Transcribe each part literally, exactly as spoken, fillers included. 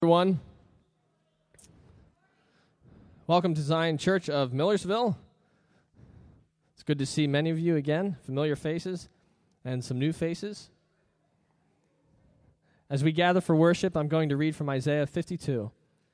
Everyone, welcome to Zion Church of Millersville. It's good to see many of you again, familiar faces and some new faces. As we gather for worship, I'm going to read from Isaiah fifty-two.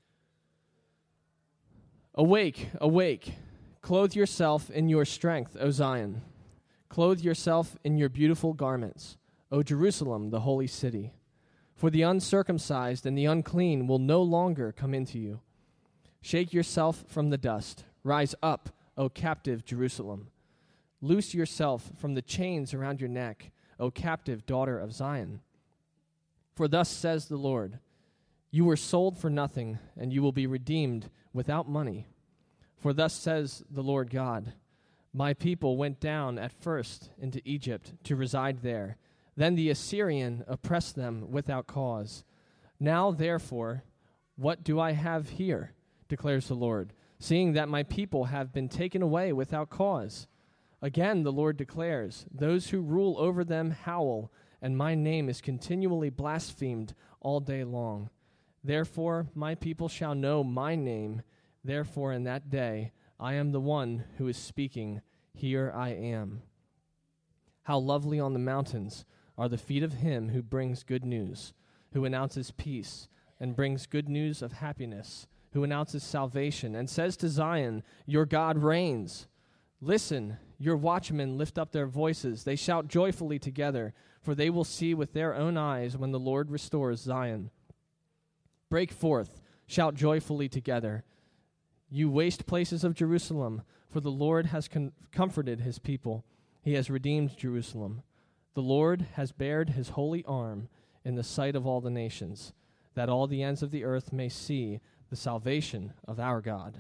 Awake, awake, clothe yourself in your strength, O Zion. Clothe yourself in your beautiful garments, O Jerusalem, the holy city. For the uncircumcised and the unclean will no longer come into you. Shake yourself from the dust. Rise up, O captive Jerusalem. Loose yourself from the chains around your neck, O captive daughter of Zion. For thus says the Lord, you were sold for nothing, and you will be redeemed without money. For thus says the Lord God, my people went down at first into Egypt to reside there. Then the Assyrian oppressed them without cause. Now, therefore, what do I have here, declares the Lord, seeing that my people have been taken away without cause? Again, the Lord declares, those who rule over them howl, and my name is continually blasphemed all day long. Therefore, my people shall know my name. Therefore, in that day, I am the one who is speaking. Here I am. How lovely on the mountains are the feet of him who brings good news, who announces peace and brings good news of happiness, who announces salvation and says to Zion, your God reigns. Listen, your watchmen lift up their voices. They shout joyfully together, for they will see with their own eyes when the Lord restores Zion. Break forth, shout joyfully together, you waste places of Jerusalem, for the Lord has com- comforted his people. He has redeemed Jerusalem. The Lord has bared his holy arm in the sight of all the nations, that all the ends of the earth may see the salvation of our God.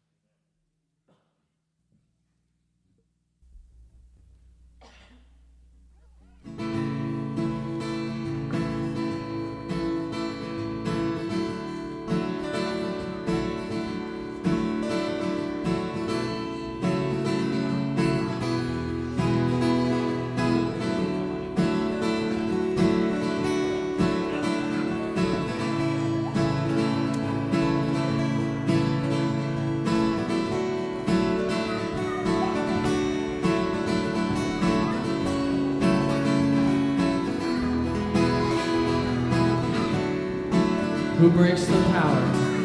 Who breaks the power?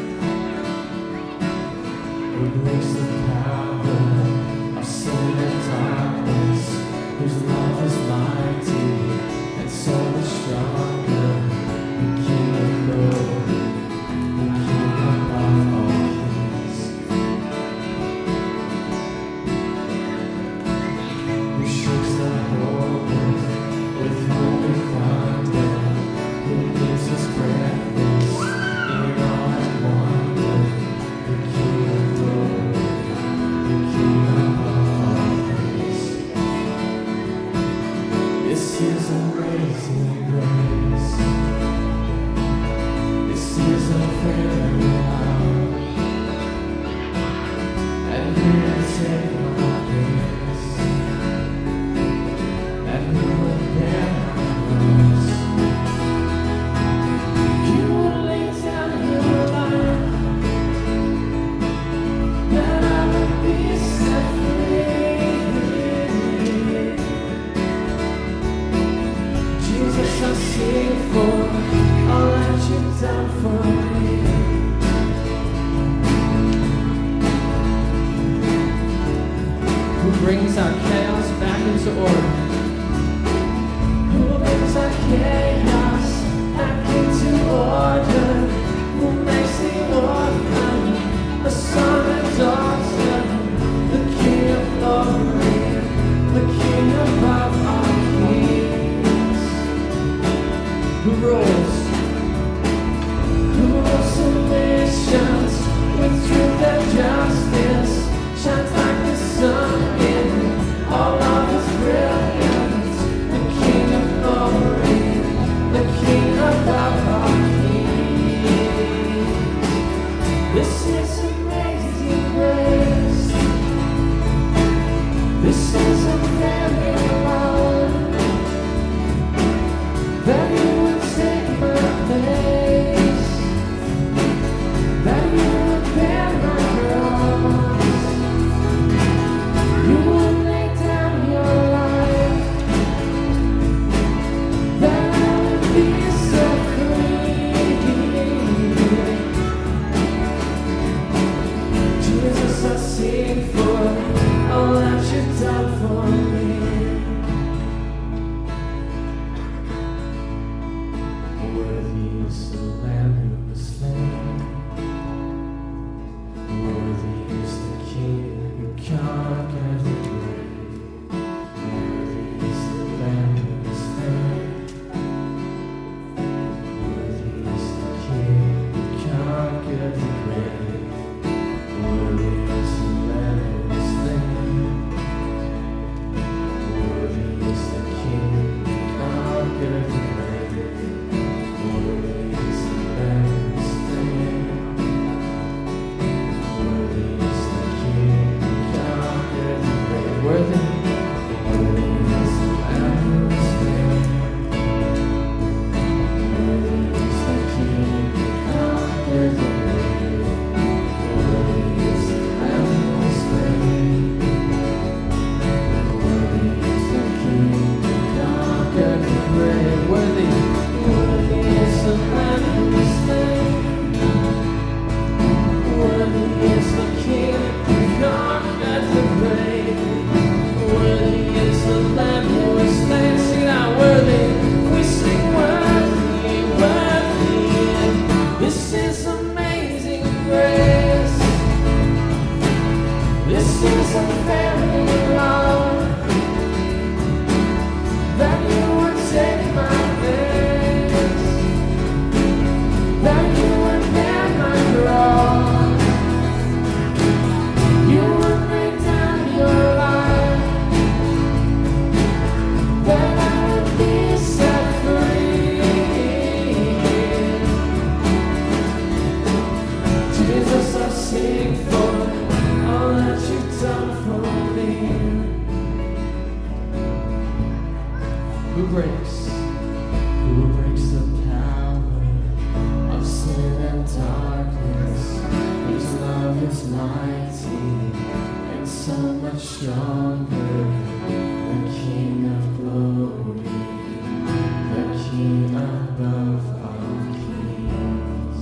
Who breaks the power of sin and darkness? Whose love is mighty and so much stronger. The King of glory, the King above all kings. Who shakes the whole earth with holy thunder? Who gives us breath? Justice shines like the sun in all of its brilliance. much stronger. The King of glory, the King above all kings.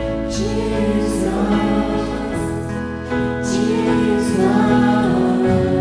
Jesus, Jesus.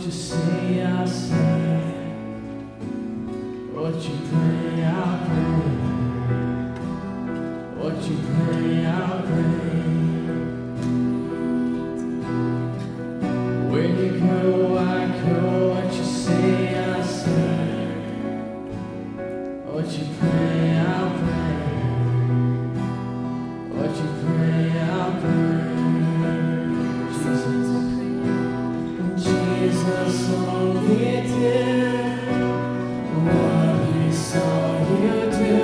you say, I'll say. What you pray, I'll pray. What you pray, I'll pray. Where you go, I go. What you say, I'll say. What you pray, I'll pray. What you pray, I'll pray. Jesus, Jesus only did what he saw you do.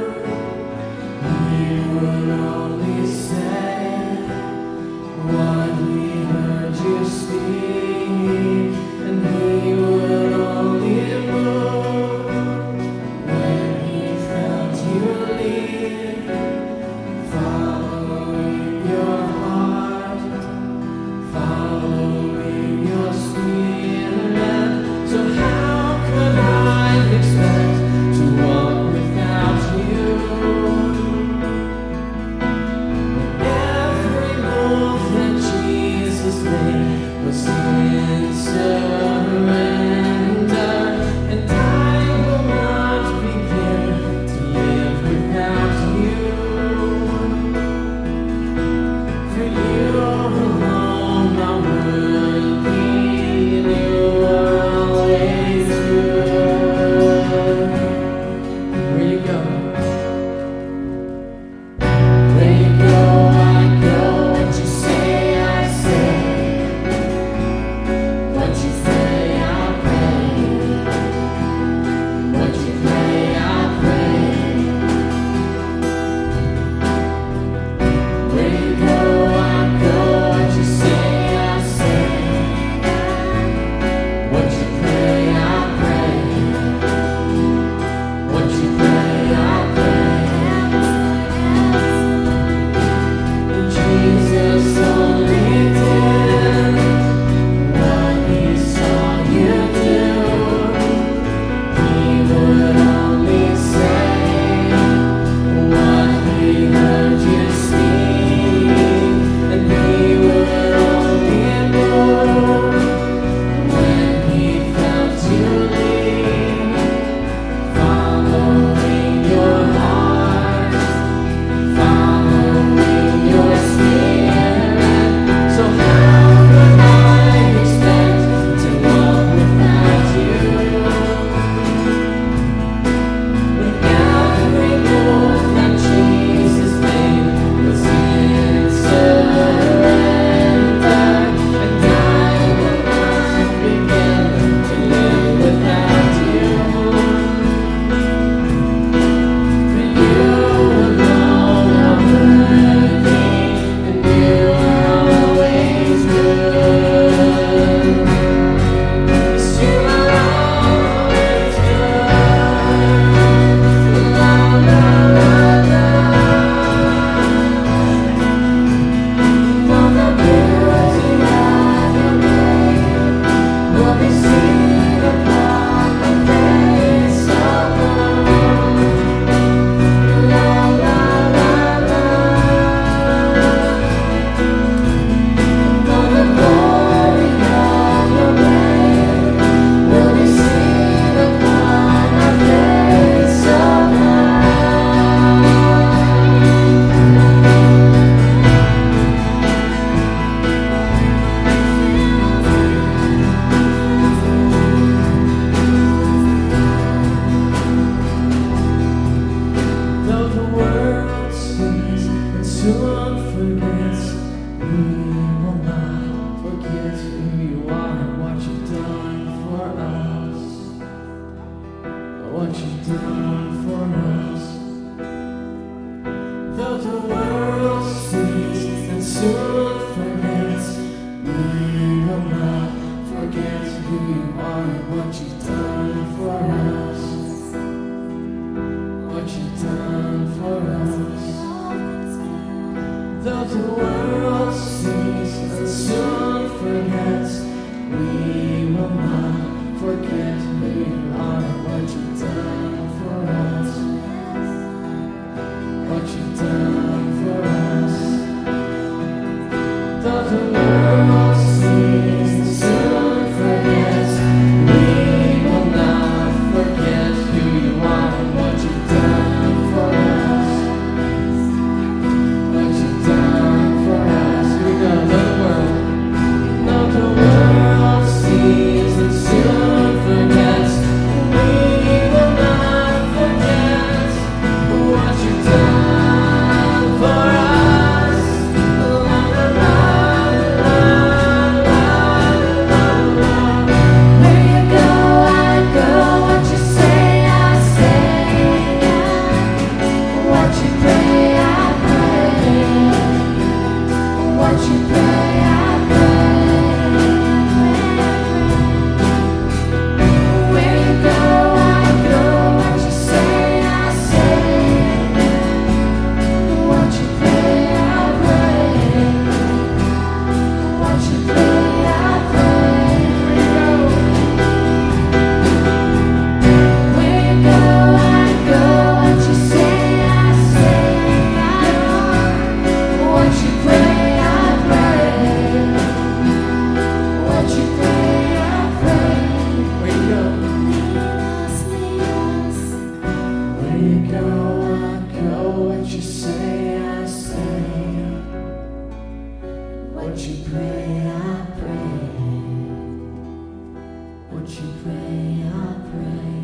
He would only say what he heard you speak, and he would only move when he felt you lead, following your heart, following your spirit. So how could I expect to walk without you? Every move that Jesus made was in surrender, and I will not begin to live without you. For you alone are worthy, and you are always good. Where you go? Where you go, I go. What you say, I say. What you pray, I'll pray. What you pray, I'll pray. Where you go, I go. What you say, I'll say. What you pray, I'll pray. What you pray, I'll pray. And Jesus only did what he saw you do. He would only say what he heard you speak, and he would only move when he felt you lead, following your heart, following your spirit. So how could I expect to walk without you? When every move that Jesus made was in surrender, and I will not begin to live without you. For you alone are worthy, and you are always good. Yes, you are always good. La, la, la, la. For the beauty of your name will be seen upon the face of the Lord. La, la, la, la. For the glory of your name will be seen upon the face of the Though the world sees and soon forgets, we will not forget who you are and what you've done for us. What you've done for us. Though the world sees and soon forgets, we will not forget who you are and what you've done for us. What you've done for us. Though the world sees and soon forgets, we will not forget who you are and what you've done for us. pray, I pray. Won't you pray, I pray.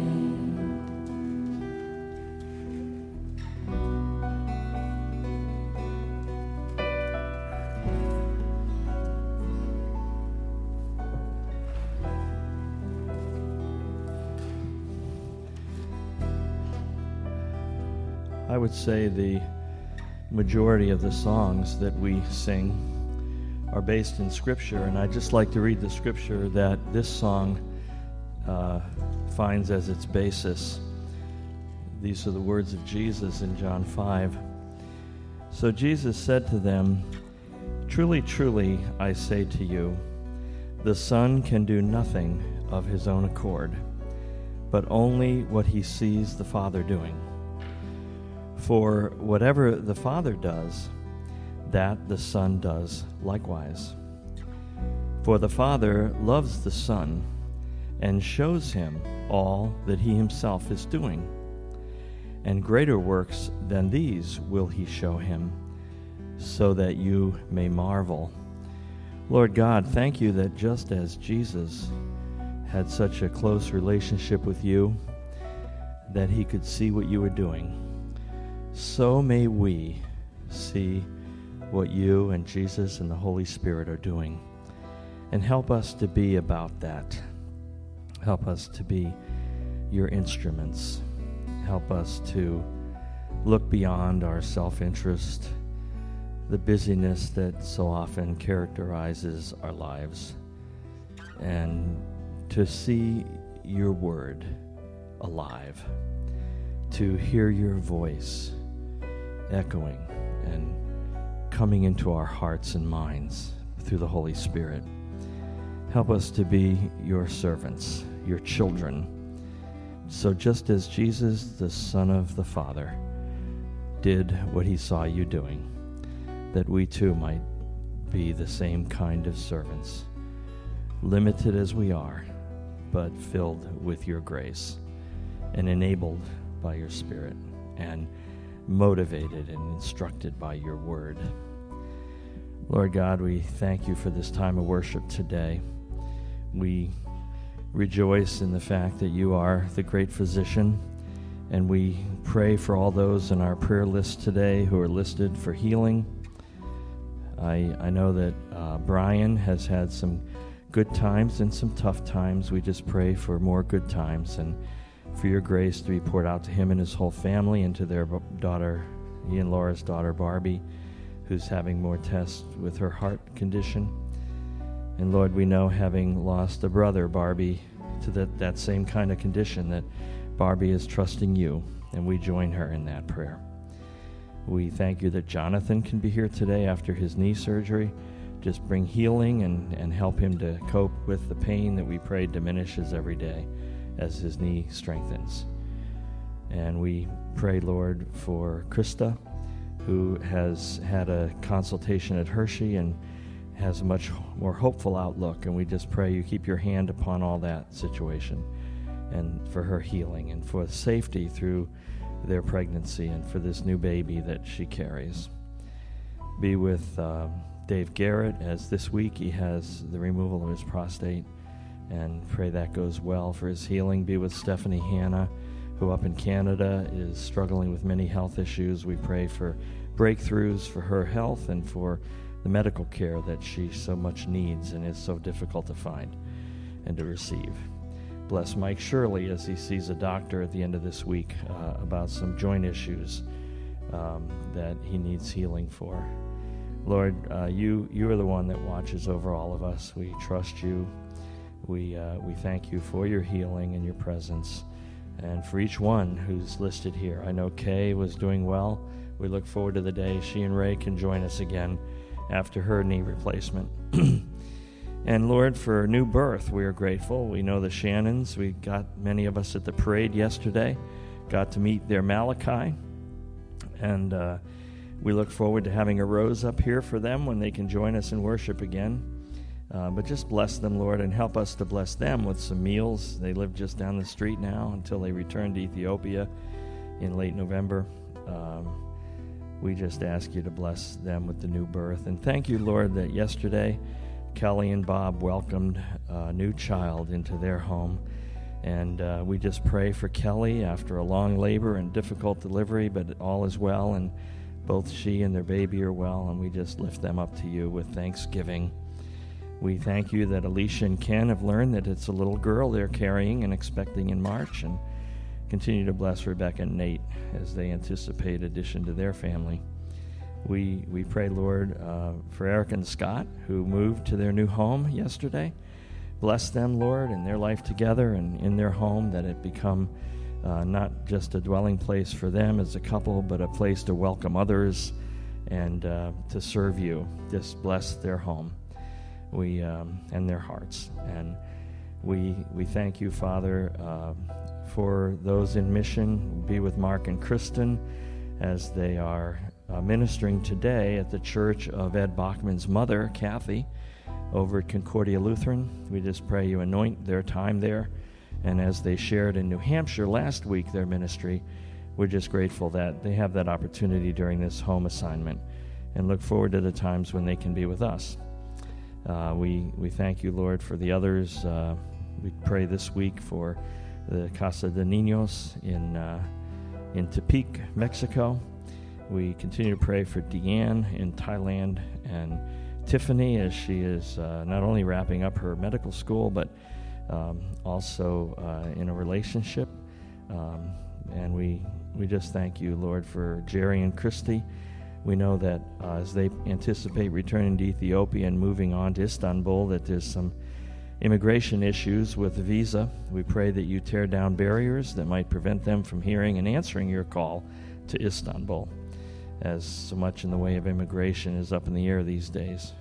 I would say the majority of the songs that we sing are based in Scripture, and I'd just like to read the Scripture that this song uh, finds as its basis. These are the words of Jesus in John five. So Jesus said to them, "Truly, truly, I say to you, the Son can do nothing of his own accord, but only what he sees the Father doing. For whatever the Father does, that the Son does likewise. For the Father loves the Son and shows him all that he himself is doing. And greater works than these will he show him, so that you may marvel." Lord God, thank you that just as Jesus had such a close relationship with you, that he could see what you were doing, so may we see what you and Jesus and the Holy Spirit are doing. And help us to be about that. Help us to be your instruments. Help us to look beyond our self-interest, the busyness that so often characterizes our lives, and to see your word alive, to hear your voice echoing and coming into our hearts and minds through the Holy Spirit. Help us to be your servants, your children. So just as Jesus, the Son of the Father, did what he saw you doing, that we too might be the same kind of servants, limited as we are, but filled with your grace and enabled by your Spirit and motivated and instructed by your word. Lord God, we thank you for this time of worship today. We rejoice in the fact that you are the great physician, and we pray for all those in our prayer list today who are listed for healing. I, I know that uh, Brian has had some good times and some tough times. We just pray for more good times and for your grace to be poured out to him and his whole family, and to their daughter, he and Laura's daughter, Barbie, who's having more tests with her heart condition. And Lord, we know, having lost a brother, Barbie, to that, that same kind of condition, that Barbie is trusting you, and we join her in that prayer. We thank you that Jonathan can be here today after his knee surgery. Just bring healing and, and help him to cope with the pain that we pray diminishes every day as his knee strengthens. And we pray, Lord, for Krista, who has had a consultation at Hershey and has a much more hopeful outlook. And we just pray you keep your hand upon all that situation, and for her healing and for safety through their pregnancy and for this new baby that she carries. Be with uh, Dave Garrett, as this week he has the removal of his prostate, and pray that goes well for his healing. Be with Stephanie Hanna, who up in Canada is struggling with many health issues. We pray for breakthroughs for her health and for the medical care that she so much needs and is so difficult to find and to receive. Bless Mike Shirley as he sees a doctor at the end of this week uh, about some joint issues um, that he needs healing for. Lord, uh, you you are the one that watches over all of us. We trust you. We uh, we thank you for your healing and your presence, and for each one who's listed here. I know Kay was doing well. We look forward to the day she and Ray can join us again after her knee replacement. And Lord, for new birth, we are grateful. We know the Shannons. We got many of us at the parade yesterday, got to meet their Malachi, and uh, we look forward to having a rose up here for them when they can join us in worship again. Uh, but just bless them, Lord, and help us to bless them with some meals. They live just down the street now until they return to Ethiopia in late November. Um, we just ask you to bless them with the new birth. And thank you, Lord, that yesterday Kelly and Bob welcomed a new child into their home. And uh, we just pray for Kelly after a long labor and difficult delivery, but all is well, and both she and their baby are well, and we just lift them up to you with thanksgiving. We thank you that Alicia and Ken have learned that it's a little girl they're carrying and expecting in March, and continue to bless Rebecca and Nate as they anticipate addition to their family. We we pray, Lord, uh, for Eric and Scott, who moved to their new home yesterday. Bless them, Lord, in their life together and in their home, that it become uh, not just a dwelling place for them as a couple, but a place to welcome others and uh, to serve you. Just bless their home we um, and their hearts. And we we thank you, Father, uh, for those in mission. Be with Mark and Kristen as they are uh, ministering today at the church of Ed Bachman's mother, Kathy, over at Concordia Lutheran. We just pray you anoint their time there. And as they shared in New Hampshire last week, their ministry, we're just grateful that they have that opportunity during this home assignment, and look forward to the times when they can be with us. Uh, we, we thank you, Lord, for the others. Uh, we pray this week for the Casa de Niños in, uh, in Tepic, Mexico. We continue to pray for Deanne in Thailand, and Tiffany, as she is uh, not only wrapping up her medical school, but um, also uh, in a relationship. Um, and we we just thank you, Lord, for Jerry and Christy. We know that uh, as they anticipate returning to Ethiopia and moving on to Istanbul, that there's some immigration issues with the visa. We pray that you tear down barriers that might prevent them from hearing and answering your call to Istanbul, as so much in the way of immigration is up in the air these days.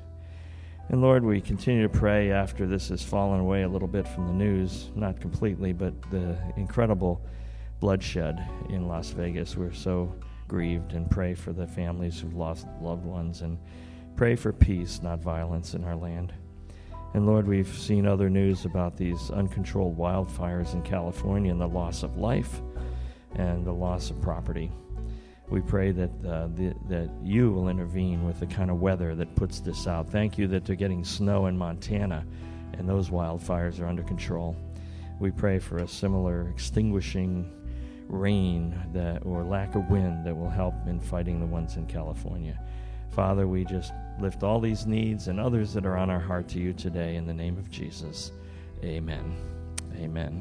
And Lord, we continue to pray after this has fallen away a little bit from the news, not completely, but the incredible bloodshed in Las Vegas. We're so grieved, and pray for the families who've lost loved ones, and pray for peace, not violence, in our land. And Lord, we've seen other news about these uncontrolled wildfires in California and the loss of life and the loss of property. We pray that uh, the, that you will intervene with the kind of weather that puts this out. Thank you that they're getting snow in Montana, and those wildfires are under control. We pray for a similar extinguishing rain that, or lack of wind, that will help in fighting the ones in California. Father, we just lift all these needs and others that are on our heart to you today in the name of Jesus. Amen. Amen.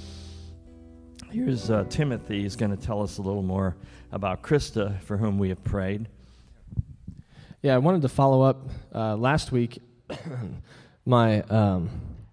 Here's uh, Timothy. He's going to tell us a little more about Krista, for whom we have prayed. Yeah, I wanted to follow up uh, last week, my um,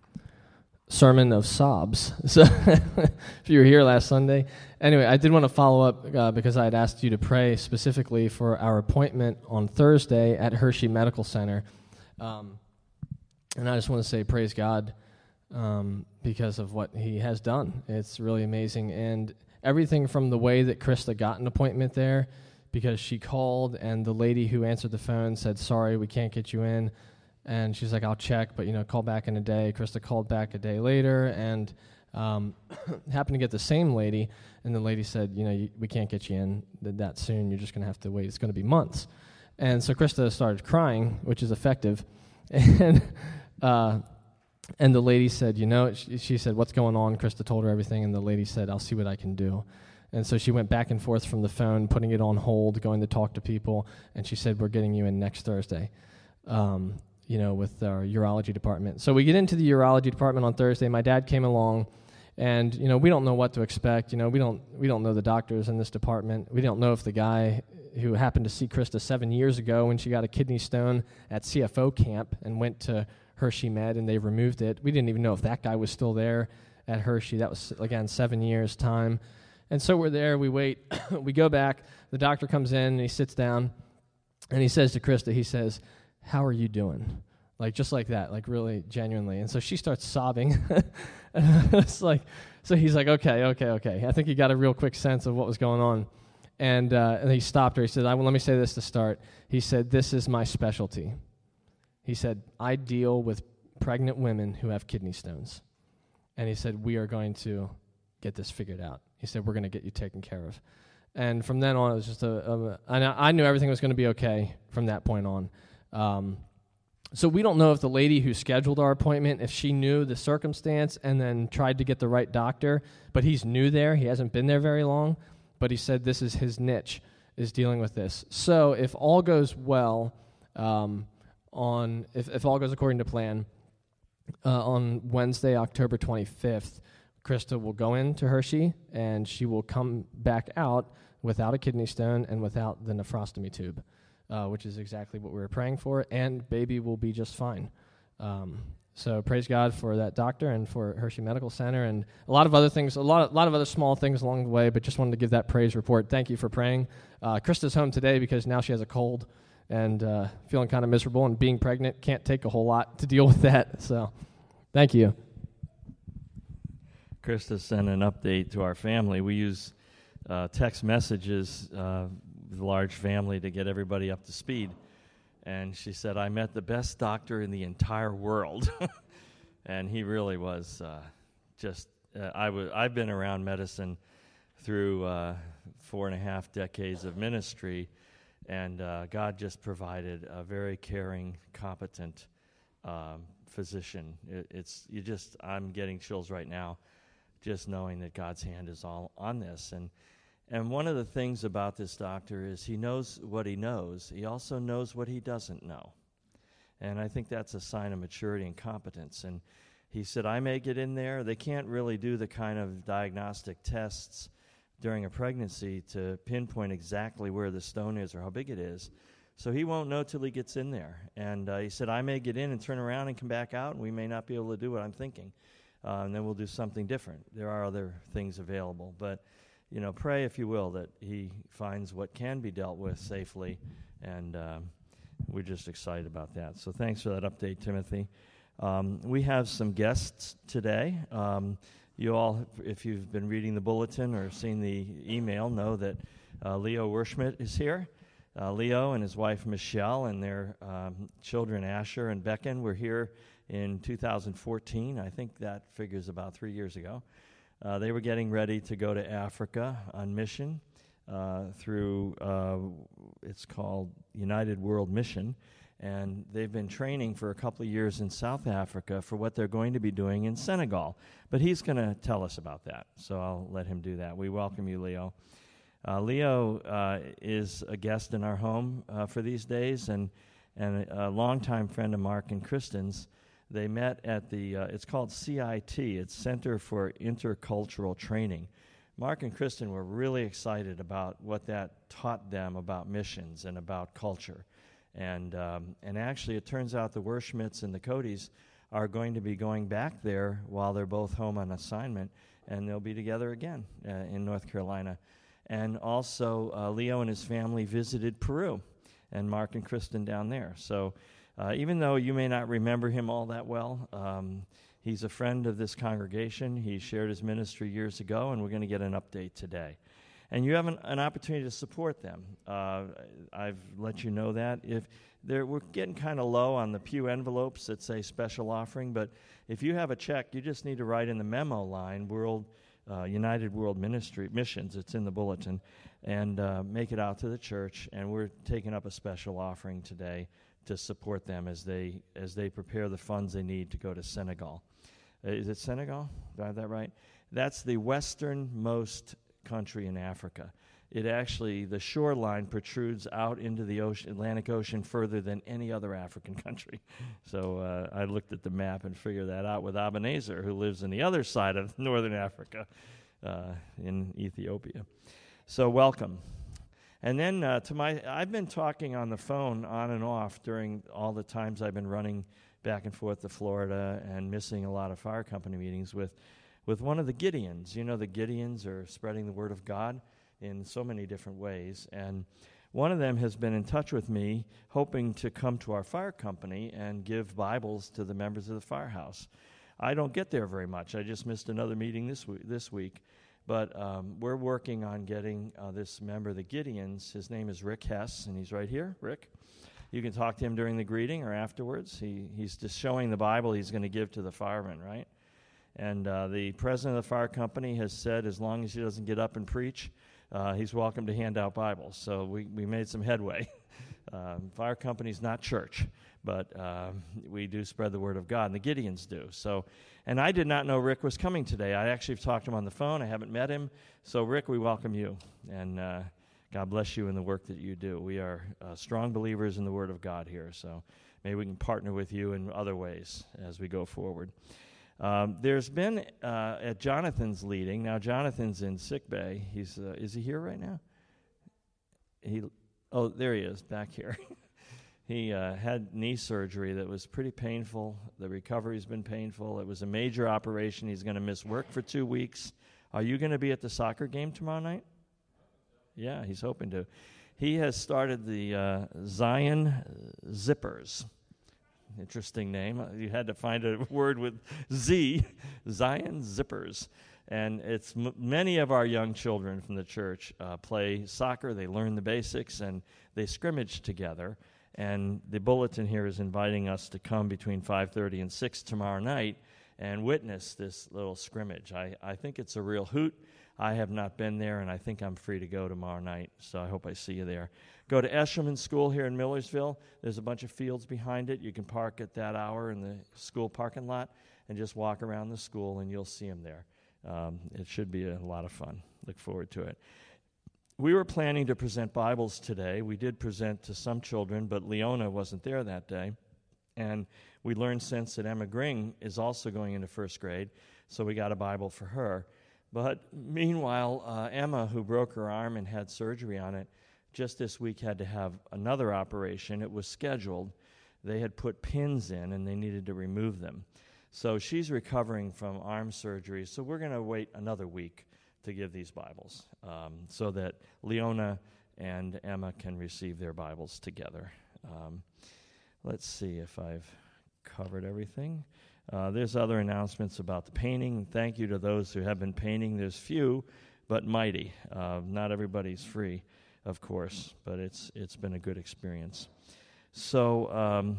sermon of sobs. So if you were here last Sunday. Anyway, I did want to follow up uh, because I had asked you to pray specifically for our appointment on Thursday at Hershey Medical Center. Um, and I just want to say praise God um, because of what he has done. It's really amazing. And everything from the way that Krista got an appointment there, because she called and the lady who answered the phone said, sorry, we can't get you in. And she's like, I'll check, but, you know, call back in a day. Krista called back a day later and um, happened to get the same lady. And the lady said, you know, you, we can't get you in that soon. You're just going to have to wait. It's going to be months. And so Krista started crying, which is effective. And uh, and the lady said, you know, she, she said, what's going on? Krista told her everything. And the lady said, I'll see what I can do. And so she went back and forth from the phone, putting it on hold, going to talk to people. And she said, we're getting you in next Thursday, um, you know, with our urology department. So we get into the urology department on Thursday. My dad came along. And, you know, we don't know what to expect. You know, we don't we don't know the doctors in this department. We don't know if the guy who happened to see Krista seven years ago when she got a kidney stone at C F O camp and went to Hershey Med and they removed it, we didn't even know if that guy was still there at Hershey. That was, again, seven years' time. And so we're there. We wait. We go back. The doctor comes in and he sits down and he says to Krista, he says, how are you doing? Like, just like that, like really genuinely. And so she starts sobbing. It's like, so he's like, okay, okay, okay. I think he got a real quick sense of what was going on. And, uh, and he stopped her. He said, I, well, let me say this to start. He said, this is my specialty. He said, I deal with pregnant women who have kidney stones. And he said, we are going to get this figured out. He said, we're going to get you taken care of. And from then on, it was just a, a I, I knew everything was going to be okay from that point on. Um, so we don't know if the lady who scheduled our appointment, if she knew the circumstance and then tried to get the right doctor, but he's new there. He hasn't been there very long, but he said this is his niche, is dealing with this. So if all goes well, um, on if, if all goes according to plan, uh, on Wednesday, October twenty-fifth, Krista will go into Hershey, and she will come back out without a kidney stone and without the nephrostomy tube, uh, which is exactly what we were praying for, and baby will be just fine. Um, so praise God for that doctor and for Hershey Medical Center and a lot of other things, a lot of, lot of other small things along the way, but just wanted to give that praise report. Thank you for praying. Uh, Krista's home today because now she has a cold and uh, feeling kind of miserable, and being pregnant can't take a whole lot to deal with that. So thank you. Krista sent an update to our family. We use uh, text messages uh, with a large family to get everybody up to speed. And she said, I met the best doctor in the entire world. And he really was uh, just, uh, I w- I've been around medicine through uh, four and a half decades of ministry, and uh, God just provided a very caring, competent um, physician. It, it's, you just, I'm getting chills right now just knowing that God's hand is all on this. And and one of the things about this doctor is he knows what he knows. He also knows what he doesn't know. And I think that's a sign of maturity and competence. And he said, I may get in there. They can't really do the kind of diagnostic tests during a pregnancy to pinpoint exactly where the stone is or how big it is. So he won't know till he gets in there. And uh, he said, I may get in and turn around and come back out, and we may not be able to do what I'm thinking. Uh, and then we'll do something different. There are other things available. But, you know, pray, if you will, that he finds what can be dealt with safely. And um, we're just excited about that. So thanks for that update, Timothy. Um, we have some guests today. Um, you all, if you've been reading the bulletin or seen the email, know that uh, Leo Werschmidt is here. Uh, Leo and his wife, Michelle, and their um, children, Asher and Becken, were here in two thousand fourteen. I think that figures about three years ago. Uh, they were getting ready to go to Africa on mission uh, through, uh, it's called United World Mission, and they've been training for a couple of years in South Africa for what they're going to be doing in Senegal. But he's going to tell us about that, so I'll let him do that. We welcome you, Leo. Uh, Leo uh, is a guest in our home uh, for these days, and, and a, a longtime friend of Mark and Kristen's. They met at the, uh, it's called C I T, it's Center for Intercultural Training. Mark and Kristen were really excited about what that taught them about missions and about culture. And um, and actually, it turns out the Werschmidts and the Codys are going to be going back there while they're both home on assignment, and they'll be together again uh, in North Carolina. And also, uh, Leo and his family visited Peru, and Mark and Kristen down there. So uh, even though you may not remember him all that well, um, he's a friend of this congregation. He shared his ministry years ago, and we're going to get an update today. And you have an, an opportunity to support them. Uh, I've let you know that. If they're, we're getting kind of low on the pew envelopes that say special offering, but if you have a check, you just need to write in the memo line, World uh, United World Ministry Missions, it's in the bulletin, and uh, make it out to the church. And we're taking up a special offering today to support them as they as they prepare the funds they need to go to Senegal. Uh, is it Senegal? Do I have that right? That's the westernmost country in Africa. It actually, the shoreline protrudes out into the ocean, Atlantic Ocean further than any other African country. So uh, I looked at the map and figured that out with Ebenezer, who lives on the other side of northern Africa uh, in Ethiopia. So welcome. And then uh, to my, I've been talking on the phone on and off during all the times I've been running back and forth to Florida and missing a lot of fire company meetings with with one of the Gideons. You know, the Gideons are spreading the word of God in so many different ways. And one of them has been in touch with me, hoping to come to our fire company and give Bibles to the members of the firehouse. I don't get there very much. I just missed another meeting this week. This week. But um, we're working on getting uh, this member of the Gideons. His name is Rick Hess, and he's right here. Rick, you can talk to him during the greeting or afterwards. He He's just showing the Bible he's going to give to the firemen, right? And uh, the president of the fire company has said as long as he doesn't get up and preach, uh, he's welcome to hand out Bibles. So we, we made some headway. um, fire company's not church. but uh, we do spread the word of God, and the Gideons do. So, and I did not know Rick was coming today. I actually have talked to him on the phone. I haven't met him. So, Rick, we welcome you, and uh, God bless you in the work that you do. We are uh, strong believers in the word of God here, so maybe we can partner with you in other ways as we go forward. Um, there's been, uh, at Jonathan's leading, now Jonathan's in sick bay. He's, uh, is he here right now? He, oh, there he is, back here. He uh, had knee surgery that was pretty painful. The recovery's been painful. It was a major operation. He's going to miss work for two weeks. Are you going to be at the soccer game tomorrow night? Yeah, he's hoping to. He has started the uh, Zion Zippers. Interesting name. You had to find a word with Z, Zion Zippers. And it's m- many of our young children from the church uh, play soccer. They learn the basics, and they scrimmage together. And the bulletin here is inviting us to come between five thirty and six tomorrow night and witness this little scrimmage. I, I think it's a real hoot. I have not been there, and I think I'm free to go tomorrow night, so I hope I see you there. Go to Eshelman School here in Millersville. There's a bunch of fields behind it. You can park at that hour in the school parking lot and just walk around the school, and you'll see them there. Um, it should be a lot of fun. Look forward to it. We were planning to present Bibles today. We did present to some children, but Leona wasn't there that day. And we learned since that Emma Gring is also going into first grade, so we got a Bible for her. But meanwhile, uh, Emma, who broke her arm and had surgery on it, just this week had to have another operation. It was scheduled. They had put pins in, and they needed to remove them. So she's recovering from arm surgery, so we're going to wait another week to give these Bibles um, so that Leona and Emma can receive their Bibles together. Um, let's see if I've covered everything. Uh, there's other announcements about the painting. Thank you to those who have been painting. There's few, but mighty. Uh, not everybody's free, of course, but it's it's been a good experience. So um,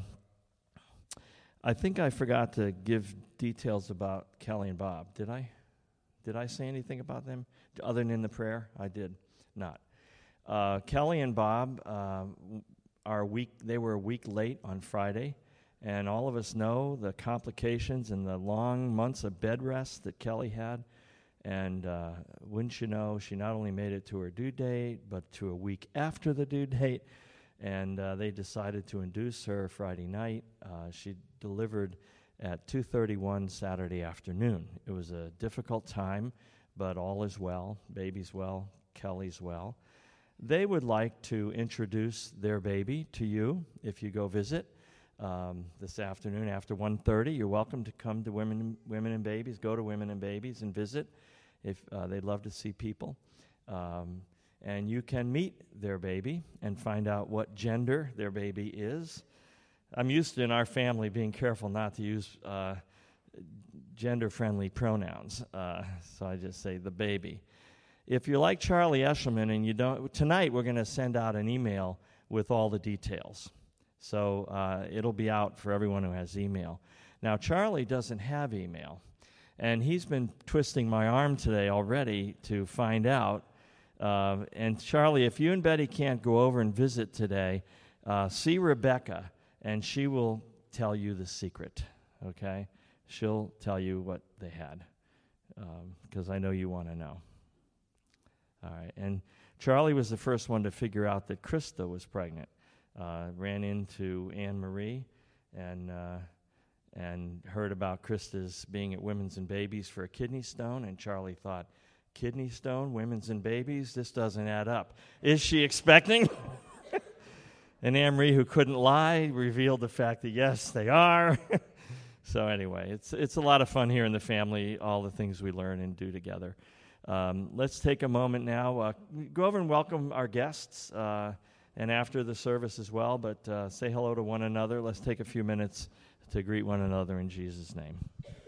I think I forgot to give details about Kelly and Bob. Did I? Did I say anything about them other than in the prayer? I did not. Uh, Kelly and Bob uh, are a week. They were a week late on Friday. And all of us know the complications and the long months of bed rest that Kelly had. And uh, wouldn't you know, she not only made it to her due date, but to a week after the due date. And uh, they decided to induce her Friday night. Uh, she delivered at two thirty-one Saturday afternoon. It was a difficult time, but all is well. Baby's well. Kelly's well. They would like to introduce their baby to you if you go visit. Um, this afternoon after one thirty. You're welcome to come to Women Women and Babies. Go to Women and Babies and visit if uh, they'd love to see people. Um, and you can meet their baby and find out what gender their baby is. I'm used to, in our family, being careful not to use uh, gender-friendly pronouns, uh, so I just say the baby. If you're like Charlie Eshelman and you don't, tonight we're going to send out an email with all the details. So uh, it'll be out for everyone who has email. Now, Charlie doesn't have email, and he's been twisting my arm today already to find out. Uh, and Charlie, if you and Betty can't go over and visit today, uh, see Rebecca, and she will tell you the secret, okay? She'll tell you what they had, because um, I know you want to know. All right, and Charlie was the first one to figure out that Krista was pregnant. Uh, ran into Anne Marie and uh, and heard about Krista's being at Women's and Babies for a kidney stone, and Charlie thought, kidney stone, Women's and Babies, this doesn't add up. Is she expecting? And Anne Marie, who couldn't lie, revealed the fact that yes, they are. So anyway, it's it's a lot of fun here in the family, all the things we learn and do together. Um, let's take a moment now. Uh, go over and welcome our guests. Uh, And after the service as well, but uh, say hello to one another. Let's take a few minutes to greet one another in Jesus' name.